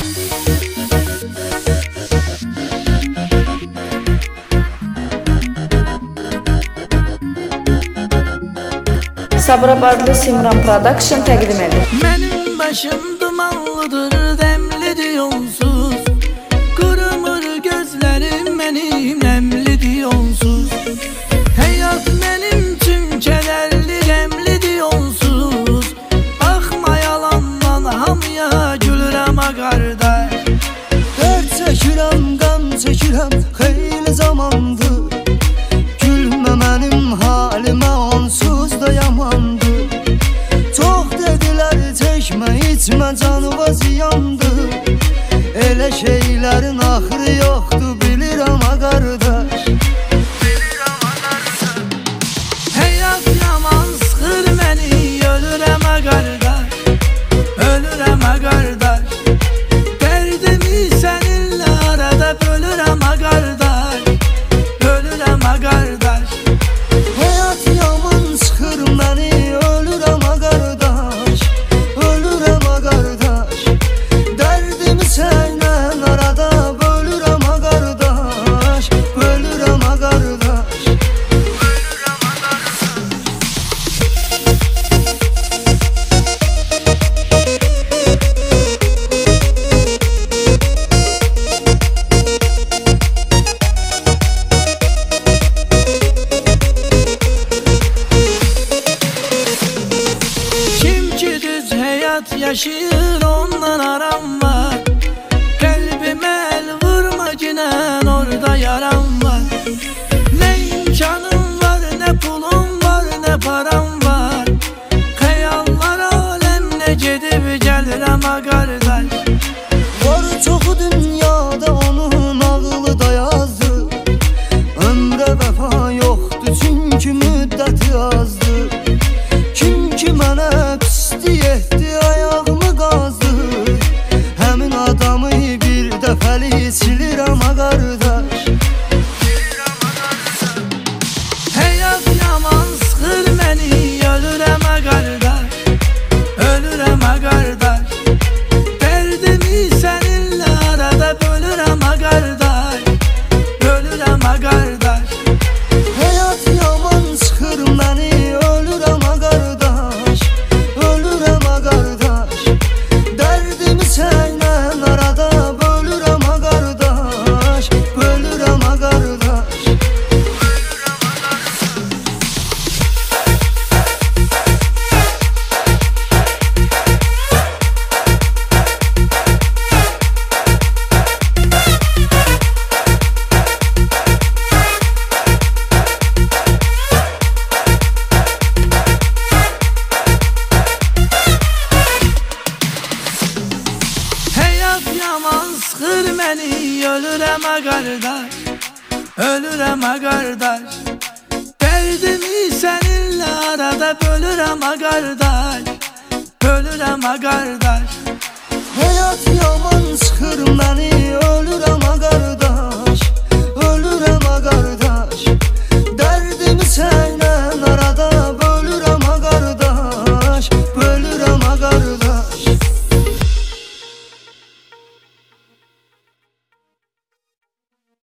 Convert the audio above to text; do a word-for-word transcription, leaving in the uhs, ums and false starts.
Sabirabadlı Simran Production təqdim edir. Mənim başım dumanlıdır, dəmlidir yolsuz. Qırmır gözlərim mənim, nəmlidir yolsuz. Həyat mənim üçün kədərli, qəmlidir yolsuz. Baxma yalandan hamıya, gülürəm a qardaş. Dərd çəkirəm, qəm çəkirəm, xeyli zamandır. Gülmə mənim halimə, onsuz da yamandır. Çox dedilər çəkmə, içmə, canıva ziyandır. Elə şeylərin axırı yoxdur, bilirəm a qardaş. Həyat yaman sıxır məni, ölürəm a qardaş. Ölürəm a qardaş. Dərdimi səninlə arada bölürəm a qardaş. Ölürəm a qardaş. Həyat yaman sıxır məni, ölürəm a qardaş. Ölürəm a qardaş. Dərdimi sənlə arada bölürəm a qardaş. Bölürəm a qardaş. Kim ki düz həyat yaşayır, ondan aram var. Qəlbimə əl vurma ginən, orada yaram var. Nə imkanım var, nə pulum var, nə param var. Xəyallar aləminə gedib gəlirəm a qardaş. Var çoxu dünyada onun ağılı da yazdı. Ömrə vəfa yoxdur, çünki müddəti azdır. Kim ki mənə pislik etdi, ayağımı qazdı. Həmin adamı bir dəfəlik silirəm a qardaş. Həyat yaman sıxır məni, ölürəm a qardaş. Ölürəm a qardaş. Dərdimi səninlə arada bölürəm a qardaş. Ölürəm a qardaş. Həyat yaman sıxır məni, ölürəm a qardaş. Ölürəm a qardaş. Dərdimi sənlə arada bölürəm a qardaş. Bölürəm a qardaş. Həyat yaman sıxır məni, ölürəm a qardaş. Ölürəm a qardaş. Dərdimi səninlə arada bölürəm a qardaş. Bölürəm a qardaş. Həyat yaman sıxır məni, ölürəm a qardaş. Ölürəm a qardaş.